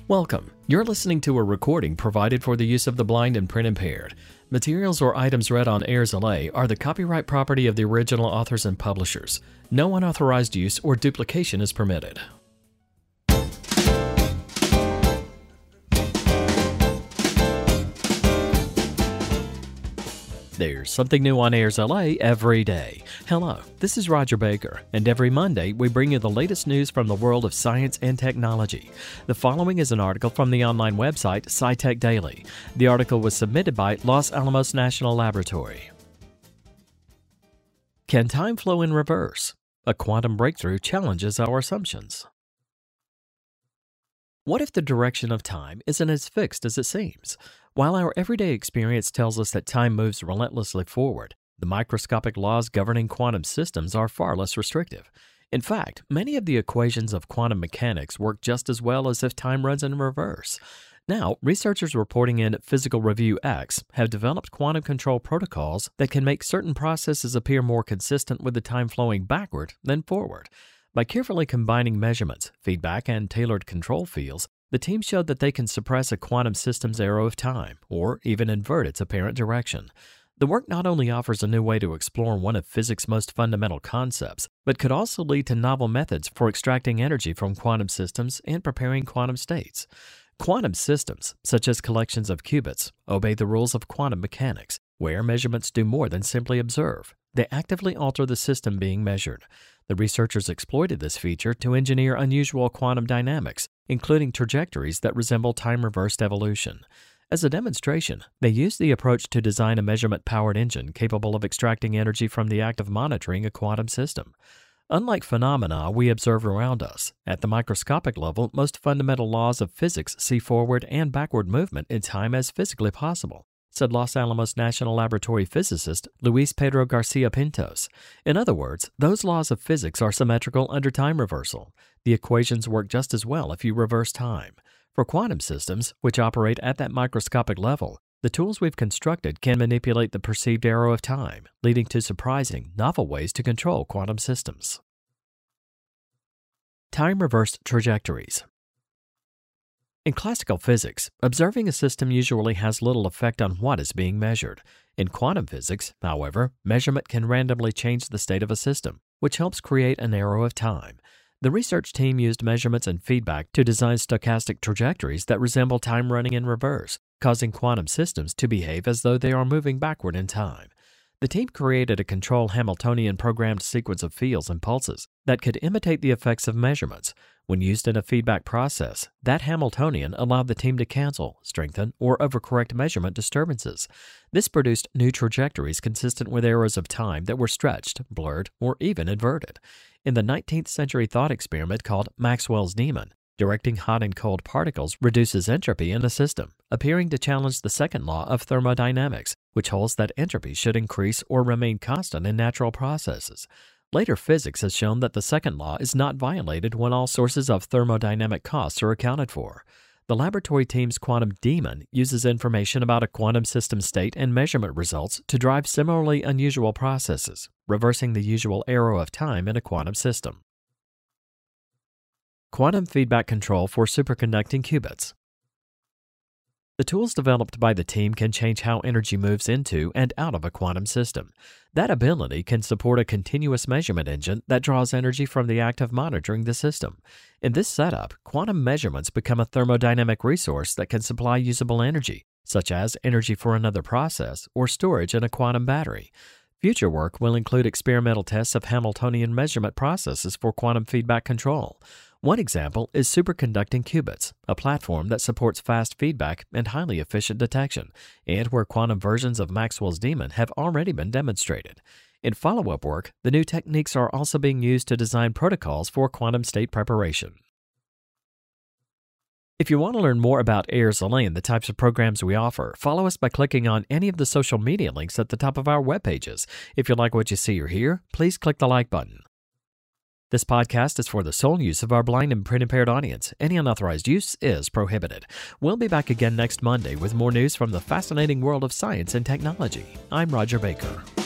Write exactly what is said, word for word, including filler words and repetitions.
Welcome. You're listening to a recording provided for the use of the blind and print impaired. Materials or items read on Airs L A are the copyright property of the original authors and publishers. No unauthorized use or duplication is permitted. There's something new on Airs L A every day. Hello, this is Roger Baker, and every Monday we bring you the latest news from the world of science and technology. The following is an article from the online website SciTech Daily. The article was submitted by Los Alamos National Laboratory. Can time flow in reverse? A quantum breakthrough challenges our assumptions. What if the direction of time isn't as fixed as it seems? While our everyday experience tells us that time moves relentlessly forward, the microscopic laws governing quantum systems are far less restrictive. In fact, many of the equations of quantum mechanics work just as well as if time runs in reverse. Now, researchers reporting in Physical Review X have developed quantum control protocols that can make certain processes appear more consistent with the time flowing backward than forward. By carefully combining measurements, feedback, and tailored control fields, the team showed that they can suppress a quantum system's arrow of time, or even invert its apparent direction. The work not only offers a new way to explore one of physics' most fundamental concepts, but could also lead to novel methods for extracting energy from quantum systems and preparing quantum states. Quantum systems, such as collections of qubits, obey the rules of quantum mechanics, where measurements do more than simply observe. They actively alter the system being measured. The researchers exploited this feature to engineer unusual quantum dynamics, including trajectories that resemble time-reversed evolution. As a demonstration, they used the approach to design a measurement-powered engine capable of extracting energy from the act of monitoring a quantum system. Unlike phenomena we observe around us, at the microscopic level, most fundamental laws of physics see forward and backward movement in time as physically possible, said Los Alamos National Laboratory physicist Luis Pedro Garcia Pintos. In other words, those laws of physics are symmetrical under time reversal. The equations work just as well if you reverse time. For quantum systems, which operate at that microscopic level, the tools we've constructed can manipulate the perceived arrow of time, leading to surprising, novel ways to control quantum systems. Time-reversed trajectories. In classical physics, observing a system usually has little effect on what is being measured. In quantum physics, however, measurement can randomly change the state of a system, which helps create an arrow of time. The research team used measurements and feedback to design stochastic trajectories that resemble time running in reverse, causing quantum systems to behave as though they are moving backward in time. The team created a control Hamiltonian programmed sequence of fields and pulses that could imitate the effects of measurements. When used in a feedback process, that Hamiltonian allowed the team to cancel, strengthen, or overcorrect measurement disturbances. This produced new trajectories consistent with arrows of time that were stretched, blurred, or even inverted. In the nineteenth century thought experiment called Maxwell's Demon, directing hot and cold particles reduces entropy in a system, appearing to challenge the second law of thermodynamics, which holds that entropy should increase or remain constant in natural processes. Later physics has shown that the second law is not violated when all sources of thermodynamic costs are accounted for. The laboratory team's quantum demon uses information about a quantum system state and measurement results to drive similarly unusual processes, reversing the usual arrow of time in a quantum system. Quantum feedback control for superconducting qubits. The tools developed by the team can change how energy moves into and out of a quantum system. That ability can support a continuous measurement engine that draws energy from the act of monitoring the system. In this setup, quantum measurements become a thermodynamic resource that can supply usable energy, such as energy for another process or storage in a quantum battery. Future work will include experimental tests of Hamiltonian measurement processes for quantum feedback control. One example is superconducting qubits, a platform that supports fast feedback and highly efficient detection, and where quantum versions of Maxwell's Demon have already been demonstrated. In follow-up work, the new techniques are also being used to design protocols for quantum state preparation. If you want to learn more about Airs L A and the types of programs we offer, follow us by clicking on any of the social media links at the top of our web pages. If you like what you see or hear, please click the like button. This podcast is for the sole use of our blind and print-impaired audience. Any unauthorized use is prohibited. We'll be back again next Monday with more news from the fascinating world of science and technology. I'm Roger Baker.